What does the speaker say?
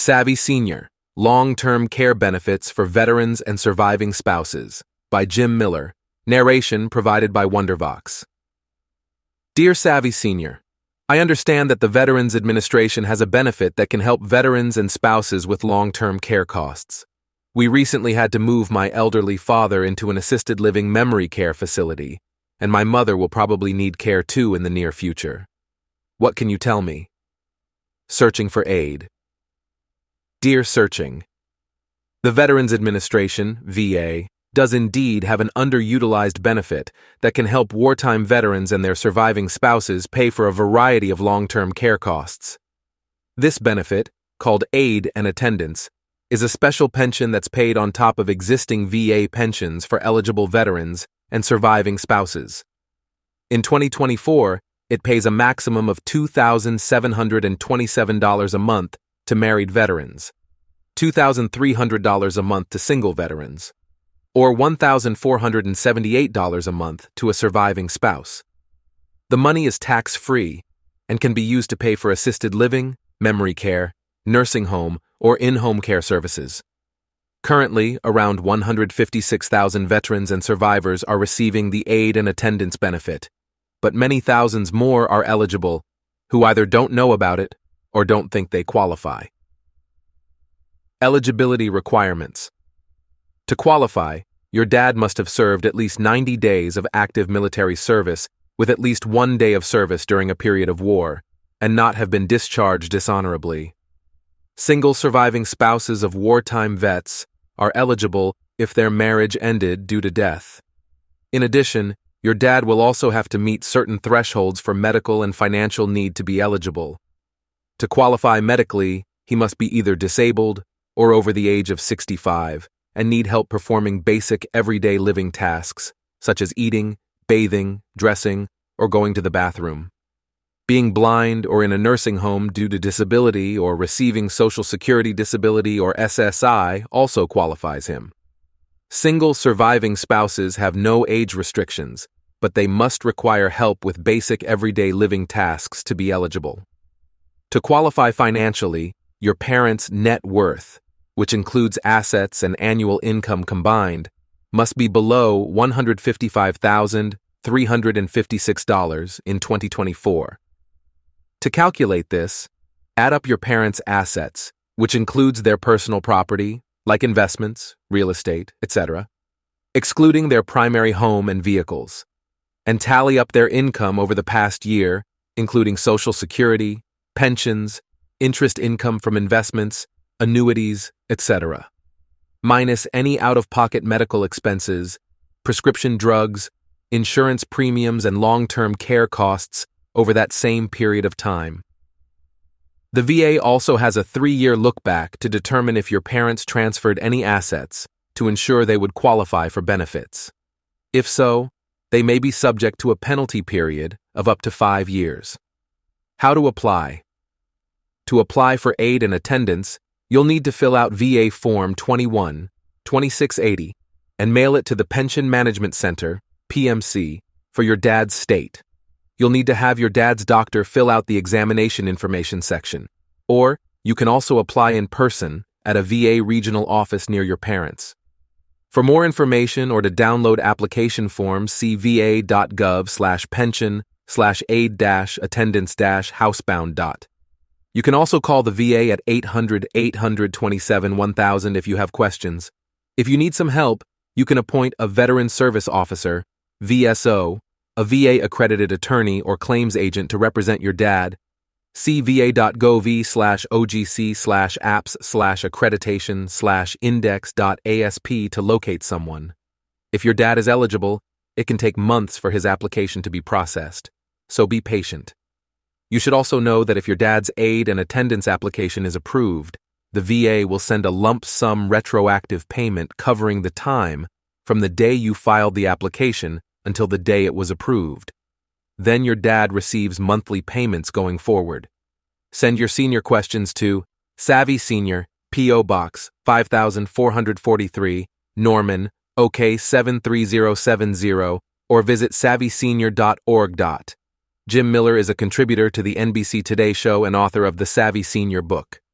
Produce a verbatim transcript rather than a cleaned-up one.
Savvy Senior, Long-Term Care Benefits for Veterans and Surviving Spouses, by Jim Miller. Narration provided by Wondervox. Dear Savvy Senior, I understand that the Veterans Administration has a benefit that can help veterans and spouses with long-term care costs. We recently had to move my elderly father into an assisted living memory care facility, and my mother will probably need care too in the near future. What can you tell me? Searching for aid. Dear Searching, the Veterans Administration, V A, does indeed have an underutilized benefit that can help wartime veterans and their surviving spouses pay for a variety of long-term care costs. This benefit, called Aid and Attendance, is a special pension that's paid on top of existing V A pensions for eligible veterans and surviving spouses. In twenty twenty-four, it pays a maximum of two thousand seven hundred twenty-seven dollars a month to married veterans, two thousand three hundred dollars a month to single veterans, or one thousand four hundred seventy-eight dollars a month to a surviving spouse. The money is tax-free and can be used to pay for assisted living, memory care, nursing home, or in-home care services. Currently, around one hundred fifty-six thousand veterans and survivors are receiving the Aid and Attendance benefit, but many thousands more are eligible who either don't know about it or don't think they qualify. Eligibility requirements. To qualify, your dad must have served at least ninety days of active military service with at least one day of service during a period of war, and not have been discharged dishonorably. Single surviving spouses of wartime vets are eligible if their marriage ended due to death. In addition, your dad will also have to meet certain thresholds for medical and financial need to be eligible. To qualify medically, he must be either disabled or over the age of sixty-five and need help performing basic everyday living tasks, such as eating, bathing, dressing, or going to the bathroom. Being blind or in a nursing home due to disability or receiving Social Security disability or S S I also qualifies him. Single surviving spouses have no age restrictions, but they must require help with basic everyday living tasks to be eligible. To qualify financially, your parents' net worth, which includes assets and annual income combined, must be below one hundred fifty-five thousand three hundred fifty-six dollars in twenty twenty-four. To calculate this, add up your parents' assets, which includes their personal property, like investments, real estate, et cetera, excluding their primary home and vehicles, and tally up their income over the past year, including Social Security, pensions, interest income from investments, annuities, et cetera, minus any out-of-pocket medical expenses, prescription drugs, insurance premiums, and long-term care costs over that same period of time. The V A also has a three-year look-back to determine if your parents transferred any assets to ensure they would qualify for benefits. If so, they may be subject to a penalty period of up to five years. How to apply? To apply for Aid and Attendance, you'll need to fill out V A Form twenty-one, twenty-six eighty and mail it to the Pension Management Center, P M C, for your dad's state. You'll need to have your dad's doctor fill out the examination information section, or you can also apply in person at a V A regional office near your parents. For more information or to download application forms, see va.gov slash pension slash aid dash attendance dash housebound dot. You can also call the V A at eight hundred, eight hundred twenty-seven, one thousand if you have questions. If you need some help, you can appoint a Veteran Service Officer, V S O, a V A-accredited attorney or claims agent to represent your dad. See va.gov slash ogc slash apps slash accreditation slash index.asp to locate someone. If your dad is eligible, it can take months for his application to be processed, so be patient. You should also know that if your dad's Aid and Attendance application is approved, the V A will send a lump sum retroactive payment covering the time from the day you filed the application until the day it was approved. Then your dad receives monthly payments going forward. Send your senior questions to Savvy Senior, P O Box five four four three, Norman, O K seven three zero seven zero, or visit savvy senior dot org. Jim Miller is a contributor to the N B C Today Show and author of the Savvy Senior book.